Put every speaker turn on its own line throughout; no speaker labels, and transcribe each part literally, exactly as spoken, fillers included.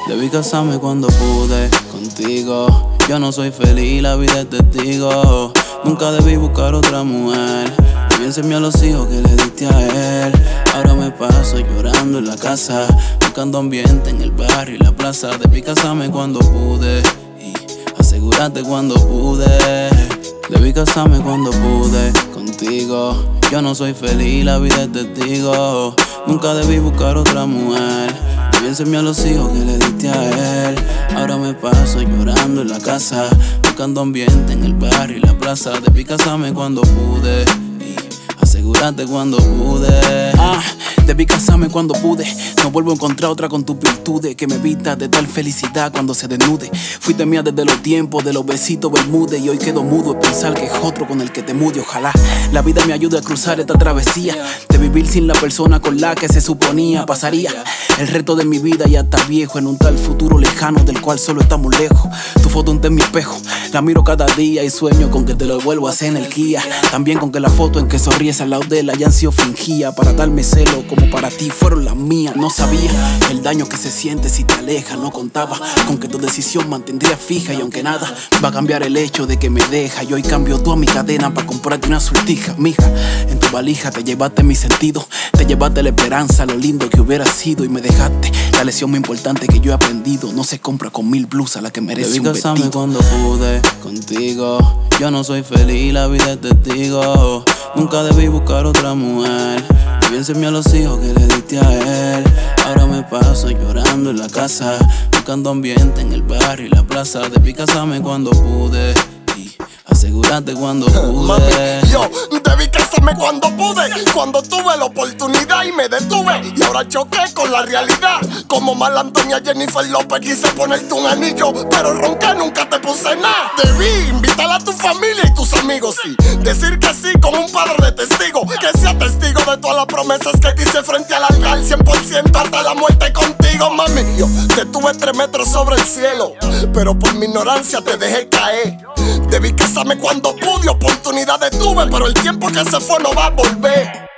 Debí casarme cuando pude contigo. Yo no soy feliz, la vida es testigo. Nunca debí buscar otra mujer. Debí enseñarme a los hijos que le diste a él. Ahora me paso llorando en la casa, buscando ambiente en el barrio y la plaza. Debí casarme cuando pude y asegurarte cuando pude. Debí casarme cuando pude contigo. Yo no soy feliz, la vida es testigo. Nunca debí buscar otra mujer. Debí enseñarme a los hijos que le diste a él. Ahora me paso llorando en la casa, buscando ambiente en el barrio y la plaza. Debí casarme cuando pude y asegurarte cuando pude.
Ah, debí casarme cuando pude. No vuelvo a encontrar otra con tus virtudes, que me evita de tal felicidad cuando se desnude. Fuiste mía desde los tiempos de los besitos bermudes, y hoy quedo mudo de pensar que es otro con el que te mude. Ojalá la vida me ayude a cruzar esta travesía de vivir sin la persona con la que se suponía pasaría el resto de mi vida, y hasta viejo, en un tal futuro lejano del cual solo estamos lejos. Tu foto ante mi espejo, la miro cada día y sueño con que te lo vuelvo a hacer en el Kia. También con que la foto en que sonríes al lado de él hayan sido fingida para darme celo como para ti fueron las mías. No sabía el daño que se siente si te alejas. No contaba con que tu decisión mantendría fija, y aunque nada va a cambiar el hecho de que me deja, y hoy cambio toda mi cadena para comprarte una sortija. Mija, en tu valija te llevaste mi sentido, te llevaste la esperanza, lo lindo que hubiera sido, y me dejaste la lección muy importante que yo he aprendido. No se compra con mil blusas la que merece
Debí
un vestido.
casarme cuando pude contigo. Yo no soy feliz, la vida es testigo. Nunca debí buscar otra mujer. Debí enseñarme a los hijos que le diste a él. Ahora me paso llorando en la casa, buscando ambiente en el barrio y la plaza. Debí casarme cuando pude y asegurarte cuando pude.
Mami, yo debí casarme cuando pude, cuando tuve la oportunidad y me detuve, y ahora choqué con la realidad. Como mala Antonia Jennifer López quise ponerte un anillo, pero ronqué, nunca te puse nada. Debí invitar a tu familia y tus amigos, sí, decir que sí con un par de testigos, que sea testigo de todas las promesas que te hice frente al altar, cien por ciento hasta la muerte contigo. Mami, yo te tuve tres metros sobre el cielo, pero por mi ignorancia te dejé caer. Debí casarme cuando pude, oportunidades tuve, pero el tiempo que se fue no va a volver.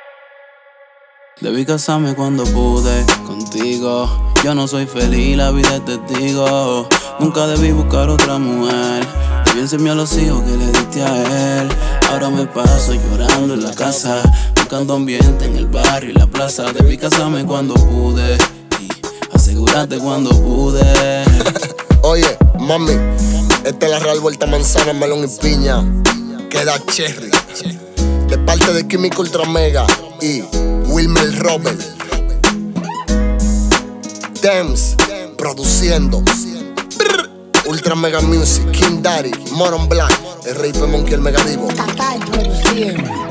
Debí casarme cuando pude contigo. Yo no soy feliz, la vida es testigo. Nunca debí buscar otra mujer. Debí enseñarme a los hijos que le diste a él. Ahora me paso llorando en la casa, buscando ambiente en el barrio y la plaza. Debí casarme cuando pude y asegurarte cuando pude.
Oye, mami, esta es la Real Vuelta Manzana, melón y piña. Queda cherry. De parte de Químico Ultra Mega y Wilmer Robert. Dems, produciendo. Brr. Ultra Mega Music, King Daddy, Moron Black, el Rey P. Monkey, el Megadivo.
Tatay produciendo.